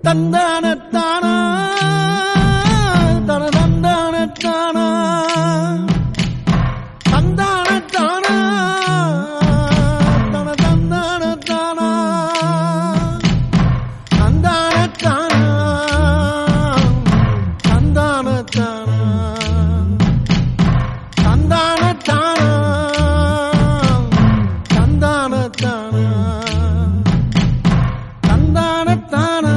தந்தானத்தானா தன தந்தானத்தானா தந்தானத்தானா தன தந்தானத்தானா தந்தானத்தானா தந்தானத்தானா தந்தானத்தானா தந்தானத்தானா தந்தானத்தானா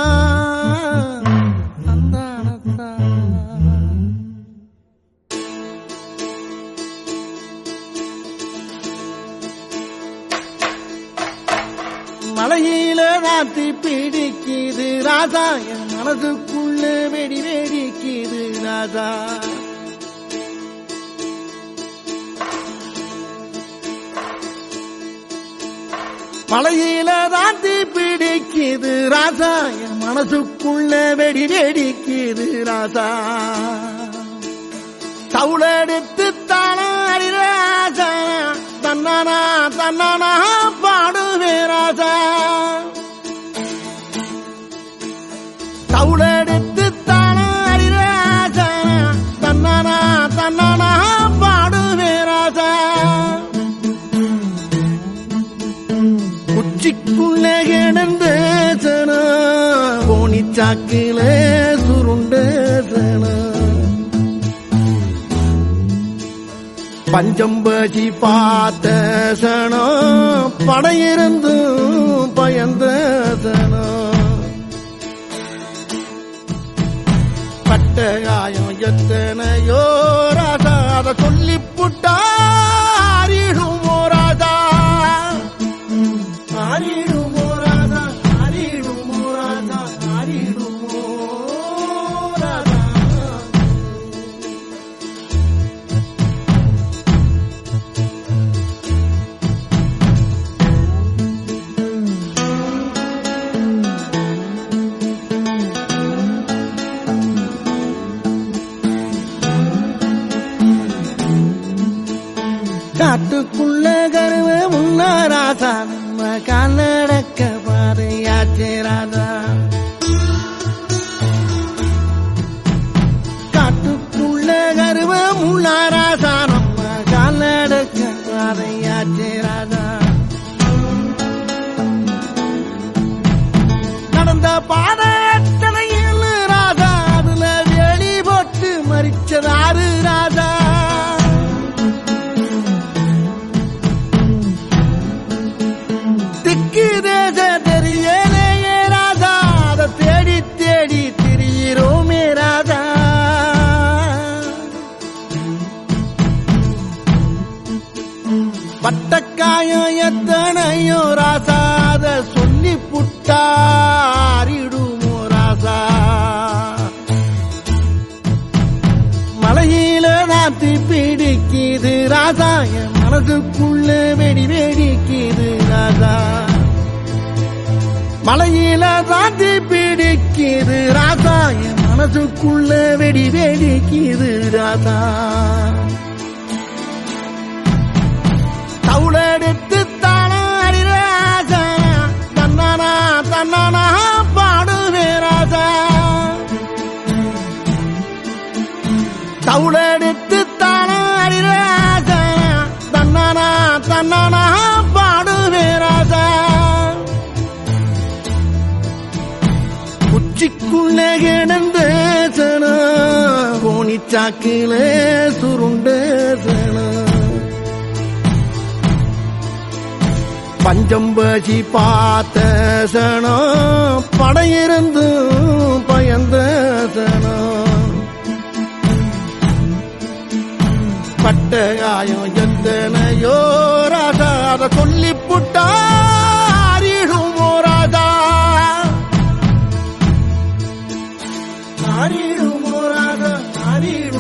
மலையில நாத்தி பிடிக்குது ராஜா என் மனதுக்குள்ள வெடி வெடிக்குது ராஜா மலையில நாத்தி பிடிக்குது ராஜா என் மனசுக்குள்ள வெடி வெடிக்குது ராஜா தவுளெடுத்து தானாடி ராஜா தன்னானா தன்னானா பாடுவே ராஜா தவுளெடுத்து தானாடி ராஜா தன்னானா தன்னானா பாடுவே ராஜா உச்சிக்குள்ள கிடந்து சனா கோணிச்சாக்கிலே சுருண்டு சனா பஞ்சம்பசி பார்த்த சனம் படையிருந்து பயந்த சனம் பட்ட காயம் எத்தனையோ ராஜா அதை சொல்லி புட்டாரிடுமோ ராஜா ஆரிடுமோ ராஜா ஆரிடுமோ ராஜா ஆரிடுமோ ராஜா காட்டுக்குள்ள கருவ முன்னாராசா நம்ம காலடக்க பாதையாச்சே ராஜா காட்டுக்குள்ள கருவ முன்னாராசா நம்ம காலடக்க பாதையாச்சே ராஜா நடந்த பாதை எத்தனையில் ராஜா அதுல வெளி போட்டு மறிச்சதாரு ராஜா திக்கு தேச தெரியலையே ராஜா அதை தேடி தேடி திரியிரோமே ராஜா பட்டக்காயம் எத்தனையோ ராஜா அதை சொல்லி புட்டாரிடுமோ ராஜா மலையில நாத்தி பிடிக்குது ராஜா என் மனதுக்குள்ள வெடி வெடிக்குது ராஜா மலையில நாத்தி பிடிக்குது ராஜா என் மனதுக்குள்ள வெடி வெடிக்குது ராஜா தவுளெடுத்து தானாடி ராஜா தன்னானா தன்னானா பாடுவே ராஜா தவுளெடுத்து தானாடி ராஜா தன்னானா தன்னானா பாடுவே ராஜா உச்சிக்குள்ள கிடந்து சனா கோணிச்சாக்கிலே சுருண்டு சனா பஞ்சம்பசி பார்த்த சனம் படையிருந்து பயந்த சனம் பட்ட காயம் எத்தனையோ ராஜா அதை சொல்லி புட்டாரிடுமோ ராஜா ஆரிடுமோ ராஜா ஆரிடு